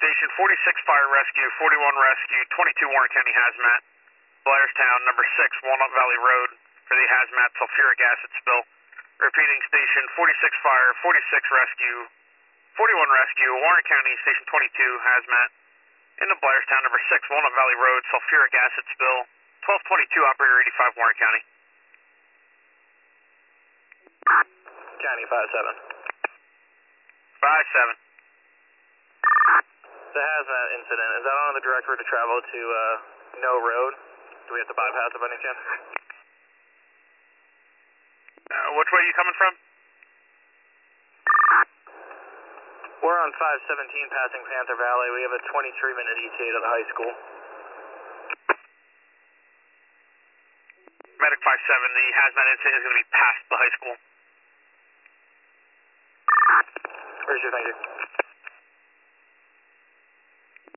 Station 46 Fire Rescue, 41 Rescue, 22 Warren County Hazmat, Blairstown, number 6, Walnut Valley Road, for the hazmat sulfuric acid spill. Repeating, Station 46 Fire, 46 Rescue, 41 Rescue, Warren County, Station 22 Hazmat, in the Blairstown, number 6, Walnut Valley Road, sulfuric acid spill, 1222, Operator 85, Warren County. County 5-7. 5-7. The hazmat incident, is that on the direct route to travel to No Road? Do we have to bypass it by any chance? Which way are you coming from? We're on 517 passing Panther Valley. We have a 23-minute ETA to the high school. Medic 5-7, the hazmat incident is going to be past the high school. Appreciate it, thank you.